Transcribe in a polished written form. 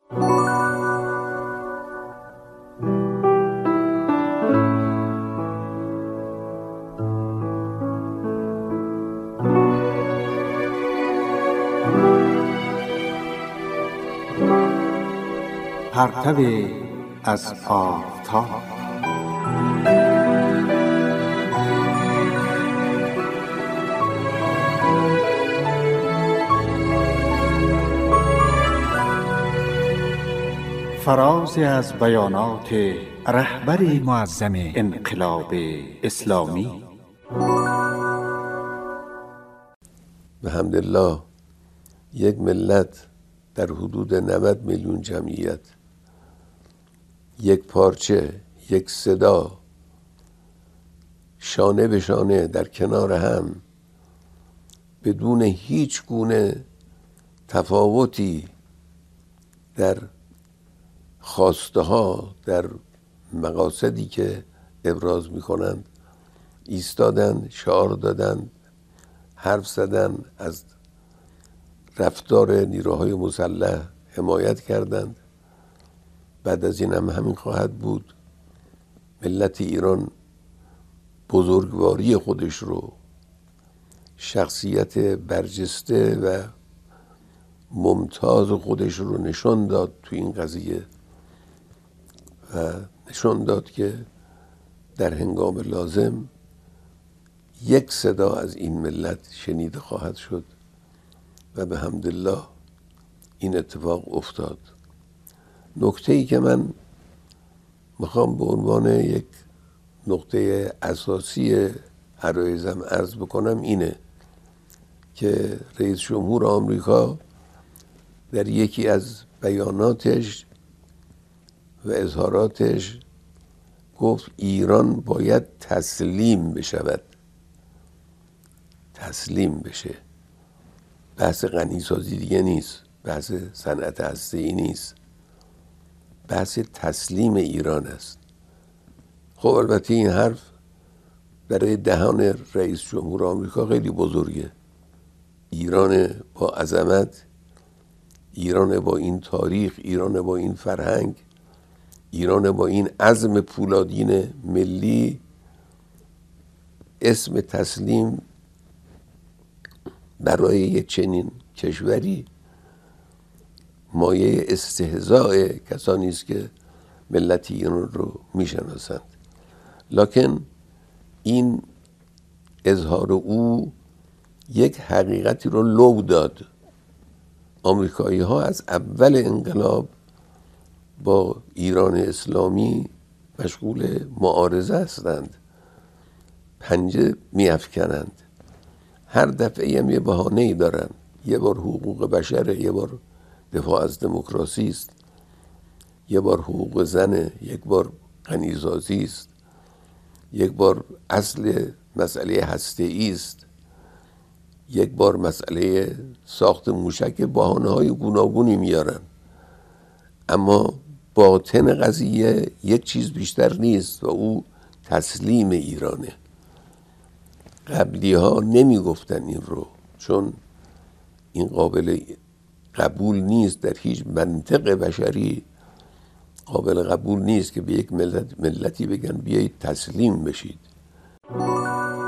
پرتو از آفتاب. فرازی از بیانات رهبر معظم انقلاب اسلامی. الحمدلله یک ملت در حدود 90 میلیون جمعیت، یک پارچه، یک صدا، شانه به شانه در کنار هم، بدون هیچ گونه تفاوتی در خواسته ها، در مقاصدی که ابراز می کنند ایستادند، شعار دادند، حرف زدند، از رفتار نیروهای مسلح حمایت کردند. بعد از این هم همین خواهد بود. ملت ایران بزرگواری خودش رو، شخصیت برجسته و ممتاز خودش رو نشان داد تو این قضیه و نشان داد که در هنگام لازم یک صدا از این ملت شنیده خواهد شد و به حمدالله این اتفاق افتاد. نکته‌ای که من میخوام به عنوان یک نقطه اساسی عرایزم عرض بکنم اینه که رئیس جمهور آمریکا در یکی از بیاناتش و اظهاراتش گفت ایران باید تسلیم بشود. تسلیم بشه. بحث غنیسازی دیگه نیست، بحث صنعت هسته‌ای نیست، بحث تسلیم ایران است. خب البته این حرف برای دهان رئیس جمهور آمریکا خیلی بزرگه. ایران با عظمت، ایران با این تاریخ، ایران با این فرهنگ، ایران با این عزم پولادین ملی، اسم تسلیم برای یک چنین کشوری مایه استهزاء کسانی است که ملت ایران رو میشناسند. لکن این اظهار او یک حقیقتی رو لو داد. آمریکایی ها از اول انقلاب با ایران اسلامی مشغول معارضه هستند، پنجه میافکنند. هر دفعه هم یه بهانه‌ای دارن. یه بار حقوق بشره، یه بار دفاع از دموکراسی است، یه بار حقوق زنه، یک بار غنیسازی است، یک بار اصل مسئله هسته‌ای است، یک بار مسئله ساخت موشک. بهانه‌های گوناگونی میارن، اما باطن قضیه یک چیز بیشتر نیست و او تسلیم ایرانه. قبلی ها نمی گفتن این رو، چون این قابل قبول نیست. در هیچ منطق بشری قابل قبول نیست که به یک ملتی بگن بیایید تسلیم بشید.